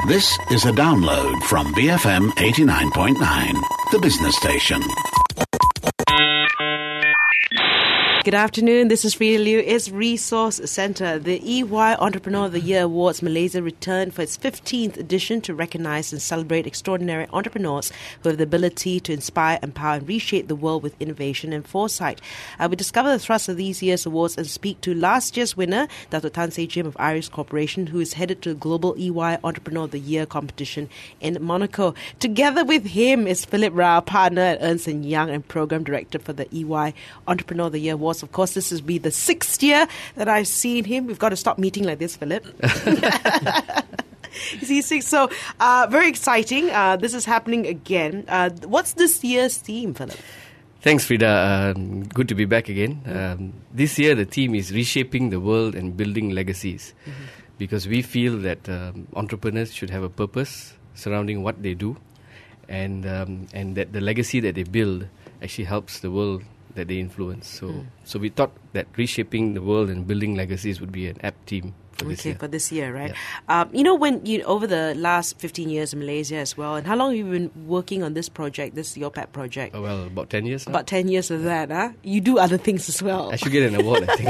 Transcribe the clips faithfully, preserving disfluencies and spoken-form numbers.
This is a download from B F M eighty-nine point nine, the business station. Good afternoon. This is Frida Liu. It's Resource Centre. The E Y Entrepreneur of the Year Awards Malaysia returned for its fifteenth edition to recognise and celebrate extraordinary entrepreneurs who have the ability to inspire, empower and reshape the world with innovation and foresight. Uh, we discover the thrust of these year's awards and speak to last year's winner, Dato' Tan Sey Jim of Iris Corporation, who is headed to the Global E Y Entrepreneur of the Year competition in Monaco. Together with him is Philip Rao, partner at Ernst and Young and Program Director for the E Y Entrepreneur of the Year Awards. Of course, this will be the sixth year that I've seen him. We've got to stop meeting like this, Philip. See, six. So, uh, very exciting. Uh, this is happening again. Uh, what's this year's theme, Philip? Thanks, Frida. Um, good to be back again. Um, this year, the theme is reshaping the world and building legacies, mm-hmm. because we feel that um, entrepreneurs should have a purpose surrounding what they do, and um, and that the legacy that they build actually helps the world that they influence. So mm. so we thought that reshaping the world and building legacies would be an apt theme for this okay, year. for this year, right? Yeah. Um, you know, when you over the last fifteen years in Malaysia as well, and how long have you been working on this project, this your pet project? Oh, well, about ten years now. About ten years of that, huh? You do other things as well. I should get an award, I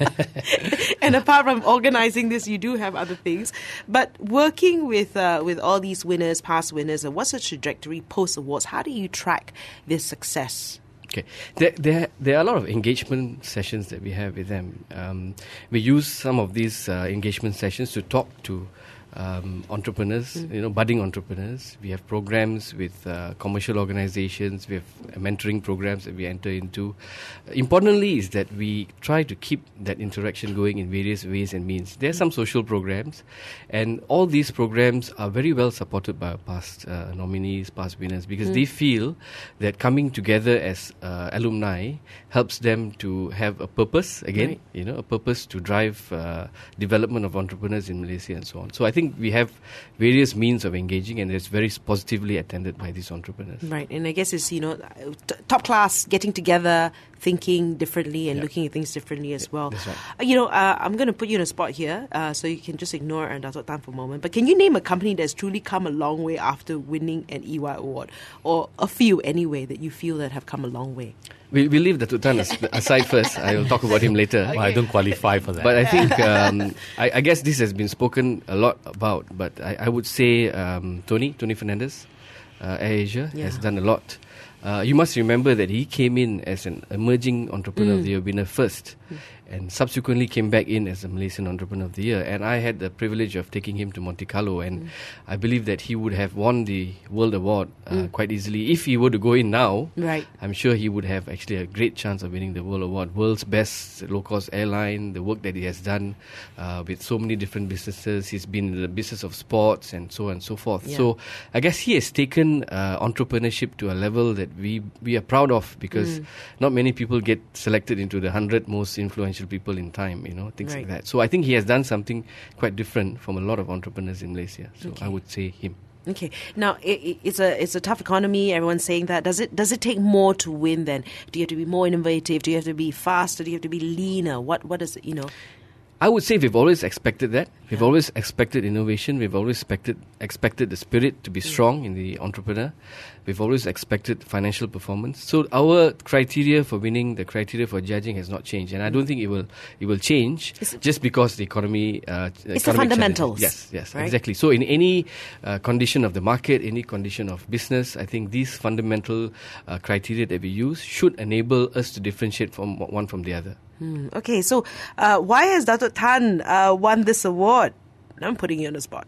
think. And apart from organising this, you do have other things. But working with uh, with all these winners, past winners, and what's the trajectory post-awards? How do you track this success? Okay, there, there there are a lot of engagement sessions that we have with them. Um, we use some of these uh, engagement sessions to talk to um, entrepreneurs, mm. you know, budding entrepreneurs. We have programs with uh, commercial organizations. We have mentoring programs that we enter into. Uh, importantly is that we try to keep that interaction going in various ways and means. There are some social programs, and all these programs are very well supported by our past uh, nominees, past winners, because mm. they feel that coming together as uh, alumni helps them to have a purpose, again, right. you know, a purpose to drive uh, development of entrepreneurs in Malaysia and so on. So I think we have various means of engaging, and it's very positively attended by these entrepreneurs. Right, and I guess it's, you know, t- top class, getting together, thinking differently and yeah. looking at things differently as yeah, well. That's right. Uh, you know, uh, I'm going to put you in a spot here, uh, so you can just ignore uh, Dato' Tan for a moment. But can you name a company that's truly come a long way after winning an E Y award? Or a few, anyway, that you feel that have come a long way? We we'll leave Dato' Tan aside first. I will talk about him later. Okay. Well, I don't qualify for that. But I think, um, I, I guess this has been spoken a lot about. But I, I would say um, Tony, Tony Fernandez, uh, AirAsia, yeah. has done a lot. Uh, you must remember that he came in as an emerging entrepreneur mm. of the year winner first, mm. and subsequently came back in as a Malaysian entrepreneur of the year. And I had the privilege of taking him to Monte Carlo, and mm. I believe that he would have won the World Award uh, mm. quite easily. If he were to go in now, right. I'm sure he would have actually a great chance of winning the World Award. World's best low-cost airline, the work that he has done uh, with so many different businesses. He's been in the business of sports and so on and so forth. Yeah. So I guess he has taken uh, entrepreneurship to a level that we we are proud of, because mm. not many people get selected into the one hundred most influential people in time, you know, things right. like that. So I think he has done something quite different from a lot of entrepreneurs in Malaysia. So okay. I would say him. Okay. Now it, it's a it's a tough economy. Everyone's saying that. Does it does it take more to win? Then do you have to be more innovative? Do you have to be faster? Do you have to be leaner? What what is it? You know. I would say we've always expected that. We've yeah. always expected innovation. We've always expected expected the spirit to be strong mm. in the entrepreneur. We've always expected financial performance. So our criteria for winning, the criteria for judging has not changed, and I don't think it will it will change it's just because the economy. Uh, it's the fundamentals. Yes, yes, right? exactly. So in any uh, condition of the market, any condition of business, I think these fundamental uh, criteria that we use should enable us to differentiate from one from the other. Hmm. Okay, so uh, why has Dato' Tan uh, won this award? I'm putting you on the spot.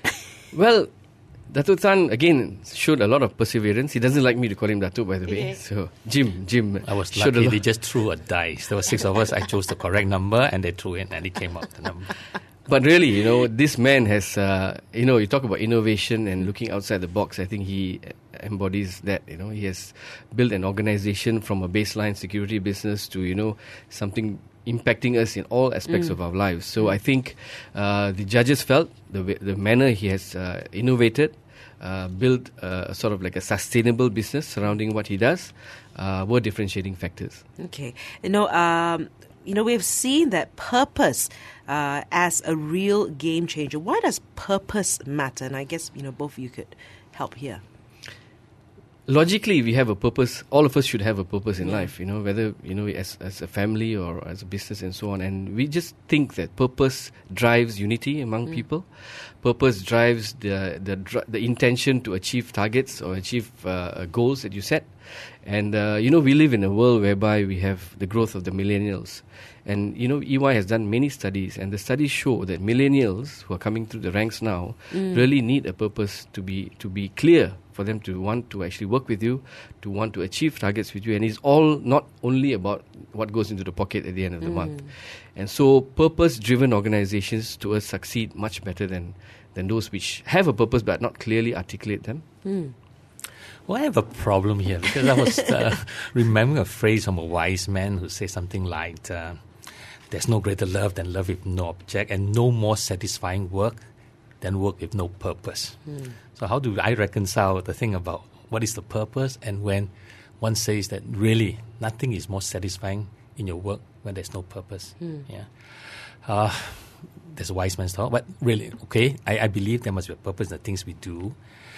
Well, Dato' Tan, again, showed a lot of perseverance. He doesn't like me to call him Dato', by the way. Yeah. So, Jim, Jim. I was lucky they just threw a dice. There were six of us. I chose the correct number, and they threw in, and it came out the number. But really, you know, this man has, uh, you know, you talk about innovation and looking outside the box. I think he embodies that. You know, he has built an organization from a baseline security business to, you know, something impacting us in all aspects mm. of our lives. So I think uh, the judges felt the the manner he has uh, innovated, uh, built uh, sort of like a sustainable business surrounding what he does, uh, were differentiating factors. Okay, you know. Um, you know, we've seen that purpose uh, as a real game changer. Why does purpose matter? And I guess, you know, both of you could help here. Logically, we have a purpose. All of us should have a purpose in life, you know, whether, you know, as as a family or as a business and so on. And we just think that purpose drives unity among mm. people. Purpose drives the the dr- the intention to achieve targets or achieve uh, goals that you set. And, uh, you know, we live in a world whereby we have the growth of the millennials. And, you know, E Y has done many studies, and the studies show that millennials who are coming through the ranks now mm. really need a purpose to be to be clear, for them to want to actually work with you, to want to achieve targets with you. And it's all not only about what goes into the pocket at the end of the mm. month. And so purpose-driven organizations to us succeed much better than, than those which have a purpose but not clearly articulate them. Mm. Well, I have a problem here because I was uh, remembering a phrase from a wise man who said something like, uh, there's no greater love than love with no object, and no more satisfying work than work with no purpose. Mm. So how do I reconcile the thing about what is the purpose, and when one says that really nothing is more satisfying in your work when there's no purpose? Mm. Yeah, uh, there's a wise man's talk, but really, okay, I, I believe there must be a purpose in the things we do.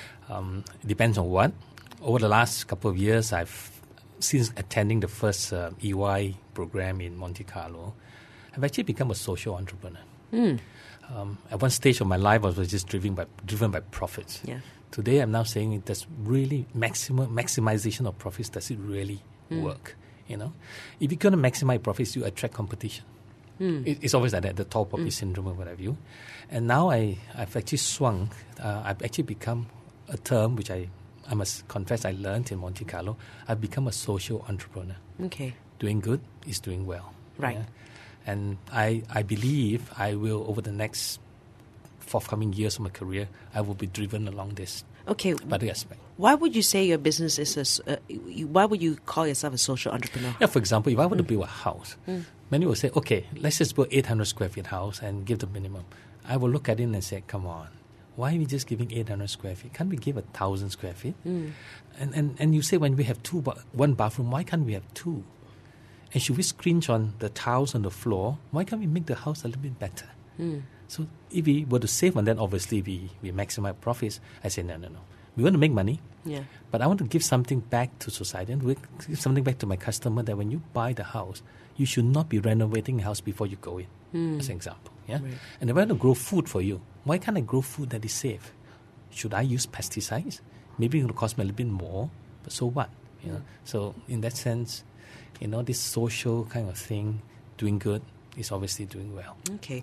Um, it depends on what. Over the last couple of years, I've, since attending the first uh, E Y program in Monte Carlo, I've actually become a social entrepreneur. Mm. Um, at one stage of my life, I was just driven by driven by profits. Yeah. Today, I'm now saying does really maximum maximization of profits, does it really mm. work? You know, if you're going to maximize profits, you attract competition. Mm. It, it's always like that, the tall poppy mm. syndrome or what have you. And now I, I've actually swung. Uh, I've actually become a term which I, I must confess I learned in Monte Carlo. I've become a social entrepreneur. Okay. Doing good is doing well. Right. Yeah? And I, I believe I will, over the next forthcoming years of my career, I will be driven along this okay. particular aspect. Why would you say your business is a, uh, why would you call yourself a social entrepreneur? Yeah, for example, if I were mm. to build a house, mm. many will say, okay, let's just build eight hundred square feet house and give the minimum. I will look at it and say, come on, why are we just giving eight hundred square feet? Can't we give a one thousand square feet? Mm. And, and and you say when we have two ba- one bathroom, why can't we have two? And should we scringe on the tiles on the floor? Why can't we make the house a little bit better? Mm. So if we were to save on that, obviously we, we maximize profits. I say, no, no, no. We want to make money, yeah. but I want to give something back to society and give something back to my customer that when you buy the house, you should not be renovating the house before you go in, mm. as an example. Yeah? Right. And if I want to grow food for you, why can't I grow food that is safe? Should I use pesticides? Maybe it will cost me a little bit more, but so what? You know? So in that sense, you know, this social kind of thing, doing good, is obviously doing well. Okay.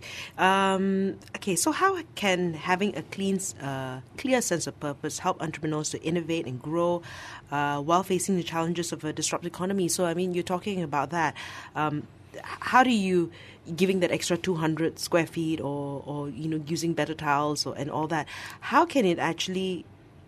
Um, okay, so how can having a clean, uh, clear sense of purpose help entrepreneurs to innovate and grow uh, while facing the challenges of a disrupted economy? So, I mean, you're talking about that. Um, how do you, giving that extra two hundred square feet or, or you know, using better tiles or, and all that, how can it actually,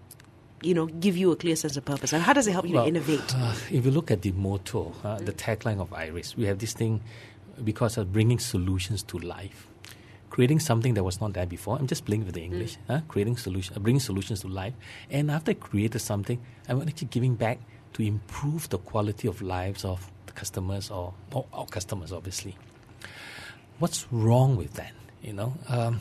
you know, give you a clear sense of purpose? And how does it help you well, to innovate? Uh, if you look at the motto, uh, the tagline of Iris, we have this thing because of bringing solutions to life, creating something that was not there before. I'm just playing with the English, mm. huh? creating solution, uh, bringing solutions to life. And after I created something, I'm actually giving back to improve the quality of lives of the customers or, or our customers, obviously. What's wrong with that? You know, um,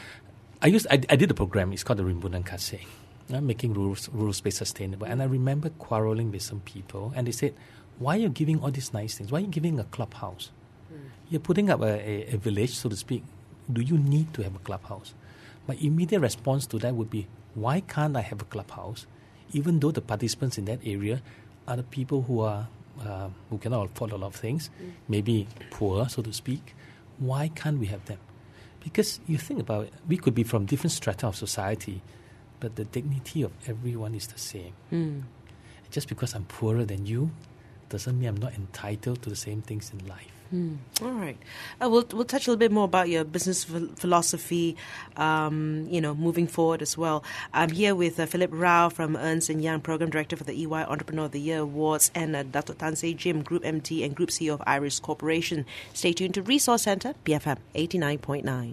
I used I, I did a program. It's called the Rimbunan Kasih, uh, making rural, rural space sustainable. And I remember quarreling with some people, and they said, "Why are you giving all these nice things? Why are you giving a clubhouse? You're putting up a, a, a village, so to speak. Do you need to have a clubhouse?" My immediate response to that would be, why can't I have a clubhouse, even though the participants in that area are the people who are uh, who cannot afford a lot of things, mm. maybe poor, so to speak. Why can't we have them? Because you think about it, we could be from different strata of society, but the dignity of everyone is the same. Mm. Just because I'm poorer than you doesn't mean I'm not entitled to the same things in life. Hmm. All right. Uh, we'll we'll touch a little bit more about your business ph- philosophy, um, you know, moving forward as well. I'm here with uh, Philip Rao from Ernst and Young, Program Director for the E Y Entrepreneur of the Year Awards, and uh, Dato Tan Sey Jim, Group M D and Group C E O of Iris Corporation. Stay tuned to Resource Centre, B F M eighty-nine point nine.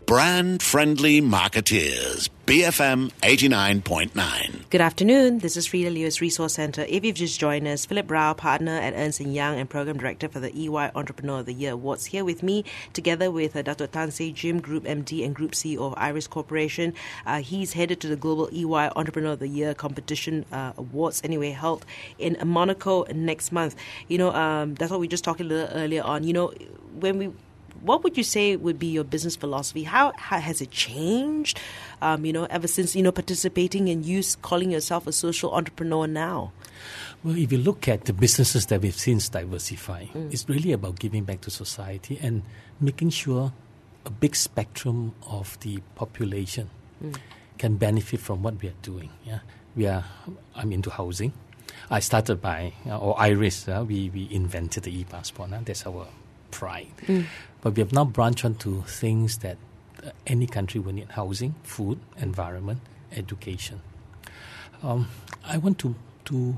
Brand-friendly marketeers. B F M eighty-nine point nine. Good afternoon. This is Frida Lewis Resource Centre. If you've just joined us, Philip Rao, partner at Ernst and Young and Program Director for the E Y Entrepreneur of the Year Awards, here with me, together with uh, Doctor Tan Se Jim, Group M D and Group C E O of Iris Corporation. Uh, he's headed to the Global E Y Entrepreneur of the Year competition uh, awards, anyway, held in Monaco next month. You know, um, that's what we just talked a little earlier on. You know, when we what would you say would be your business philosophy? How, how has it changed, um, you know, ever since, you know, participating and you calling yourself a social entrepreneur now? Well, if you look at the businesses that we've since diversified, mm. it's really about giving back to society and making sure a big spectrum of the population mm. can benefit from what we are doing. Yeah, we are. I'm into housing. I started by, uh, or Iris, uh, we, we invented the e-passport. Uh, that's our pride. Mm. But we have now branched onto things that uh, any country will need: housing, food, environment, education. Um, I want to, to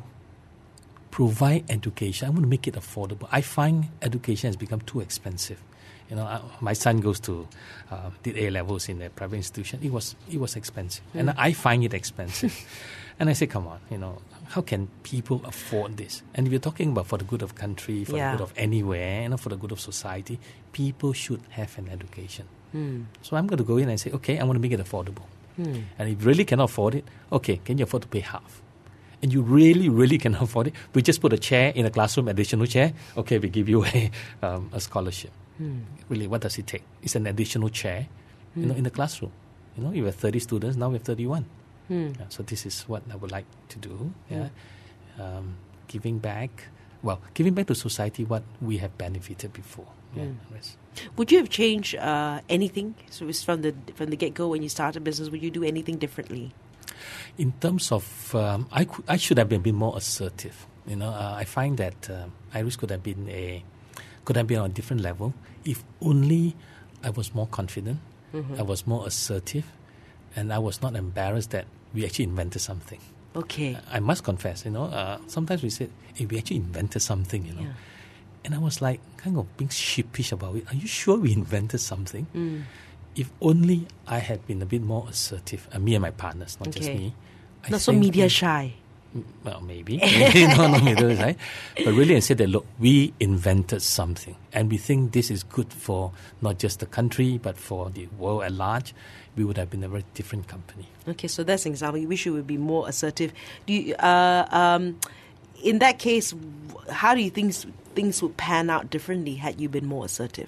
provide education. I want to make it affordable. I find education has become too expensive. You know, uh, my son goes to uh, did A levels in a private institution. It was it was expensive, mm. and I find it expensive. And I say, come on, you know, how can people afford this? And if you're talking about for the good of country, for yeah. the good of anywhere, you know, for the good of society, people should have an education. Mm. So I'm going to go in and say, okay, I want to make it affordable. Mm. And if you really cannot afford it, okay, can you afford to pay half? And you really, really cannot afford it, we just put a chair in a classroom, additional chair. Okay, we give you a um, a scholarship. Mm. Really, what does it take? It's an additional chair, mm. you know, in the classroom. You know, you have thirty students, now we have thirty-one. Mm. Yeah, so this is what I would like to do. Yeah, mm. um, giving back. Well, giving back to society what we have benefited before. Yeah, mm. yes. Would you have changed uh, anything? So it's from the from the get go when you started business. Would you do anything differently? In terms of, um, I could, I should have been a bit more assertive. You know, uh, I find that uh, Iris could have been a could have been on a different level if only I was more confident, mm-hmm. I was more assertive, and I was not embarrassed that we actually invented something. Okay. I must confess, you know, uh, sometimes we said, hey, we actually invented something, you know. Yeah. And I was like, kind of being sheepish about it. Are you sure we invented something? Mm. If only I had been a bit more assertive, uh, me and my partners, not okay. just me. I not so media shy. Well, maybe. no, no, media shy. But really, I said that, look, we invented something. And we think this is good for not just the country, but for the world at large. We would have been a very different company. Okay, so that's an example. You wish you would be more assertive. Do you, uh, um, in that case, how do you think things would pan out differently had you been more assertive?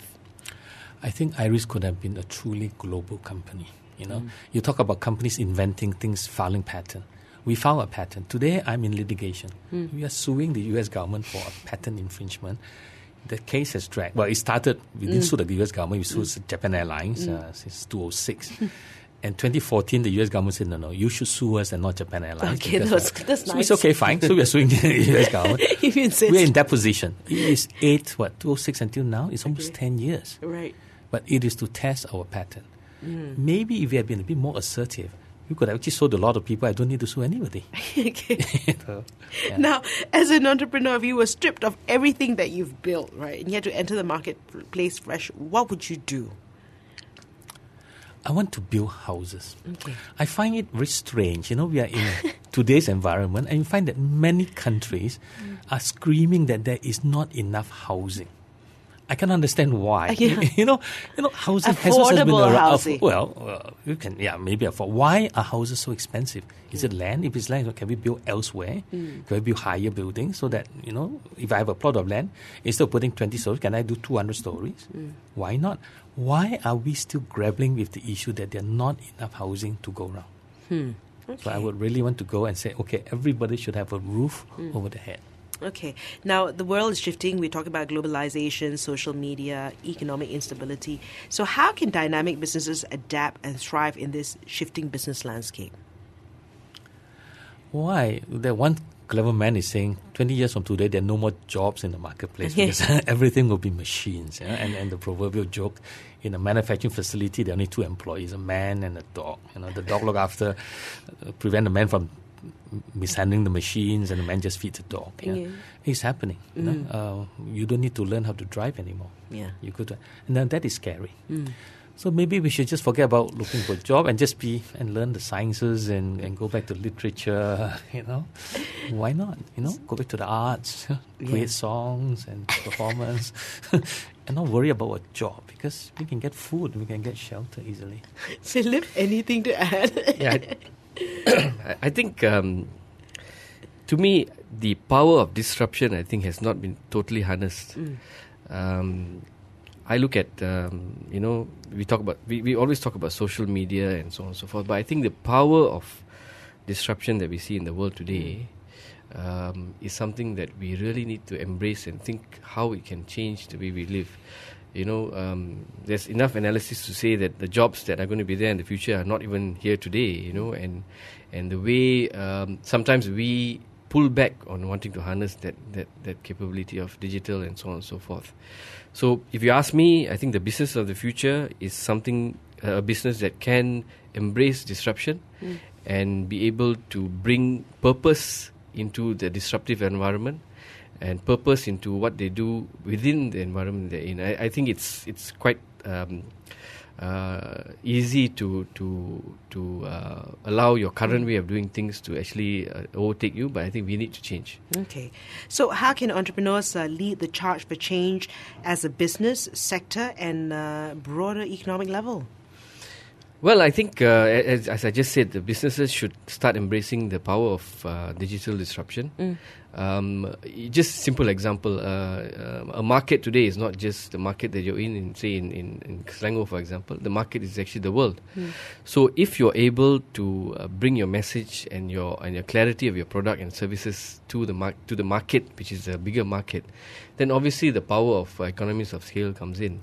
I think Iris could have been a truly global company. You know, mm. you talk about companies inventing things, filing patent. We filed a patent. Today, I'm in litigation. Mm. We are suing the U S government for a patent infringement. The case has dragged. Well, it started, we didn't mm. sue the U S government, we sued mm. Japan Airlines mm. uh, since two thousand six. And twenty fourteen, the U S government said, no, no, you should sue us and not Japan Airlines. Okay, that's, that's so nice. It's okay, fine. So we are suing the U S government. We're in that position. It is eight, what, two thousand six until now? It's almost okay. ten years. Right. But it is to test our patent. Mm. Maybe if we had been a bit more assertive, we could have actually sold a lot of people. I don't need to sue anybody. Okay. you know, yeah. Now, as an entrepreneur, if you were stripped of everything that you've built, right, and you had to enter the marketplace fresh, what would you do? I want to build houses. Okay. I find it very strange. You know, we are in today's environment, and you find that many countries mm. are screaming that there is not enough housing. I can understand why. Yeah. you know, you know, housing affordable has also been around. Housing. Well, uh, you can, yeah, maybe afford. Why are houses so expensive? Is mm. it land? If it's land, can we build elsewhere? Mm. Can we build higher buildings so that, you know, if I have a plot of land, instead of putting twenty stories, can I do two hundred stories? Mm. Why not? Why are we still grappling with the issue that there are not enough housing to go around? Hmm. Okay. So I would really want to go and say, okay, everybody should have a roof mm. over their head. Okay. Now, the world is shifting. We talk about globalization, social media, economic instability. So how can dynamic businesses adapt and thrive in this shifting business landscape? Why? That one clever man is saying twenty years from today, there are no more jobs in the marketplace because everything will be machines. Yeah? And, and the proverbial joke, in a manufacturing facility, there are only two employees, a man and a dog. You know, the dog look after, uh, prevent the man from mishandling the machines, and the man just feeds the dog. Yeah? Yeah. It's happening. You mm. know? uh, you don't need to learn how to drive anymore. Yeah, you could, and then that is scary. Mm. So maybe we should just forget about looking for a job and just be and learn the sciences and, and go back to literature, you know. Why not? You know, go back to the arts, create Yeah. songs and performance and not worry about a job because we can get food, we can get shelter easily. Philip, anything to add? Yeah, I, I think um, to me the power of disruption I think has not been totally harnessed. Mm. Um, I look at um, you know we talk about we, we always talk about social media and so on and so forth, but I think the power of disruption that we see in the world today um, is something that we really need to embrace and think how it can change the way we live. You know, um, there's enough analysis to say that the jobs that are going to be there in the future are not even here today. You know, and and the way um, sometimes we pull back on wanting to harness that, that, that capability of digital and so on and so forth. So if you ask me, I think the business of the future is something, uh, a business that can embrace disruption mm. and be able to bring purpose into the disruptive environment and purpose into what they do within the environment they're in. I, I think it's it's quite um, uh, easy to to to uh, allow your current way of doing things to actually uh, overtake you, but I think we need to change. Okay. So how can entrepreneurs uh, lead the charge for change as a business, sector and uh, broader economic level? Well, I think, uh, as, as I just said, the businesses should start embracing the power of uh, digital disruption. Mm. Um, just simple example, uh, uh, a market today is not just the market that you're in, in say in, in, in Selangor, for example. The market is actually the world. Mm. So if you're able to uh, bring your message and your and your clarity of your product and services to the mar- to the market, which is a bigger market, then obviously the power of uh, economies of scale comes in.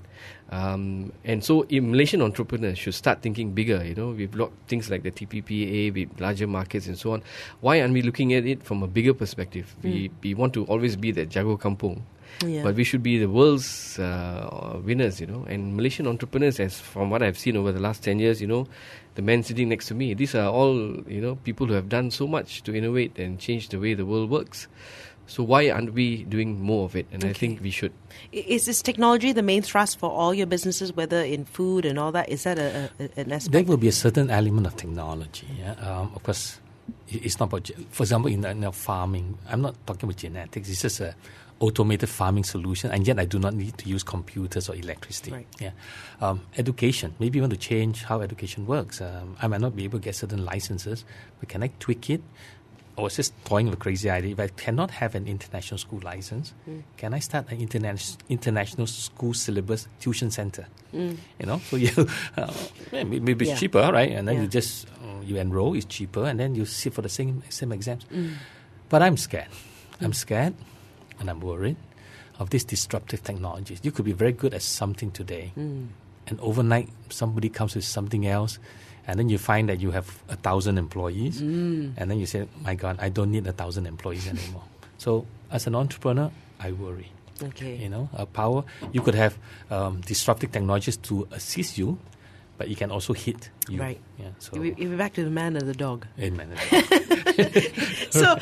Um, and so Malaysian entrepreneurs should start thinking bigger. You know, we've got things like the T P P A with larger markets and so on. Why aren't we looking at it from a bigger perspective? Mm. We we want to always be that jago kampung, yeah. but we should be the world's uh, winners. You know, and Malaysian entrepreneurs, as from what I've seen over the last ten years, you know, the men sitting next to me, these are all you know people who have done so much to innovate and change the way the world works. So why aren't we doing more of it? And okay. I think we should. Is this technology the main thrust for all your businesses, whether in food and all that? Is that a, a, an aspect? There will be a certain element of technology. Yeah? Um, of course, it's not about, for example, in, in farming, I'm not talking about genetics. It's just a automated farming solution, and yet I do not need to use computers or electricity. Right. Yeah, um, education. Maybe you want to change how education works. Um, I might not be able to get certain licenses, but can I tweak it? I was just toying with a crazy idea. If I cannot have an international school license, mm. can I start an interna- international school syllabus tuition center? Mm. You know, so you uh, maybe it's yeah. cheaper, right? And then yeah. you just uh, you enroll, it's cheaper, and then you sit for the same same exams. Mm. But I'm scared. Mm. I'm scared, and I'm worried of these disruptive technologies. You could be very good at something today, mm. and overnight somebody comes with something else. And then you find that you have a thousand employees, mm. and then you say, my God, I don't need a thousand employees anymore. So as an entrepreneur, I worry. Okay. You know, uh, power, you could have um, disruptive technologies to assist you, but it can also hit you. Right. Yeah, so you'll be back to the man and the dog. In man and the dog. so,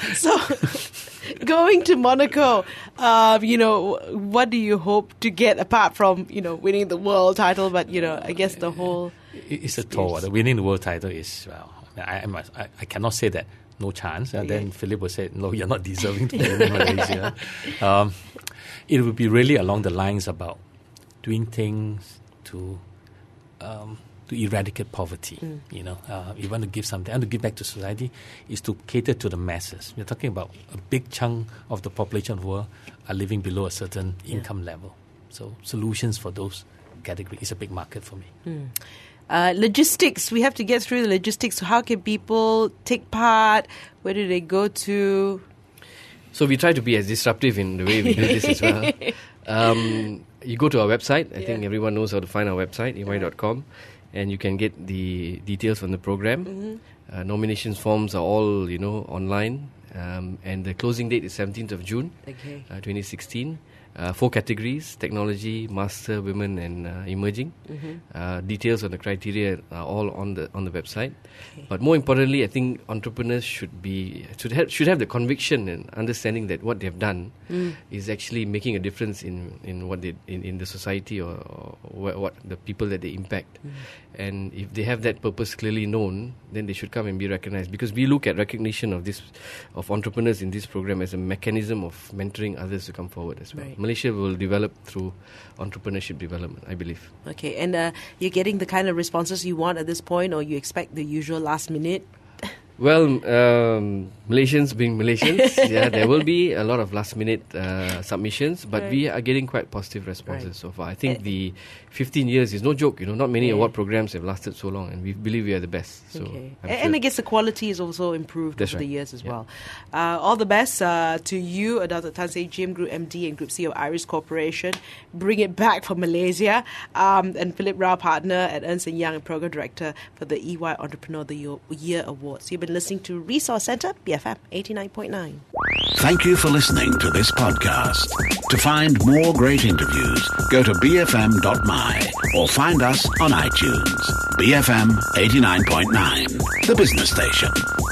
so going to Monaco, uh, you know, what do you hope to get apart from, you know, winning the world title? But, you know, I guess the whole... It's a tour. The winning the world title is, well, I, I, I, I cannot say that no chance. And then Philip will say, no, you're not deserving to win in Malaysia. Um, it will be really along the lines about doing things to um, to eradicate poverty. Mm. You know, uh, you want to give something, and to give back to society is to cater to the masses. We're talking about a big chunk of the population of the world are living below a certain yeah. income level. So solutions for those categories is a big market for me. Mm. Uh, logistics, we have to get through the logistics. So how can people take part? Where do they go to? So we try to be as disruptive in the way we do this as well. Um, you go to our website. I yeah. think everyone knows how to find our website, e y dot com, and you can get the details from the program. Mm-hmm. Uh, nominations forms are all, you know, online. Um, and the closing date is seventeenth of June, okay. uh, twenty sixteen. Uh, four categories: technology, master, women, and uh, emerging. Mm-hmm. Uh, details on the criteria are all on the on the website. Okay. But more importantly, I think entrepreneurs should be should have, should have the conviction and understanding that what they've done mm. is actually making a difference in, in what they in, in the society or, or what, what the people that they impact. Mm. And if they have that purpose clearly known, then they should come and be recognized, because we look at recognition of this of entrepreneurs in this program as a mechanism of mentoring others to come forward as well. Right. Malaysia will develop through entrepreneurship development, I believe. Okay, and uh, you're getting the kind of responses you want at this point, or you expect the usual last minute? Well, um, Malaysians being Malaysians, yeah, there will be a lot of last-minute uh, submissions, but right. we are getting quite positive responses right. so far. I think uh, the fifteen years is no joke. You know, not many yeah. award programs have lasted so long, and we believe we are the best. So, okay. and, sure. and I guess the quality is also improved That's over right. the years as yeah. well. Uh, all the best uh, to you, Doctor Tan Seng, G M Group M D and Group C of Iris Corporation. Bring it back for Malaysia. Um, and Philip Rao, partner at Ernst and Young and program director for the E Y Entrepreneur of the Year, Year Awards. You've been listening to Resource Centre, B F M eighty-nine point nine. Thank you for listening to this podcast. To find more great interviews, go to b f m dot m y or find us on iTunes. B F M eighty-nine point nine, the business station.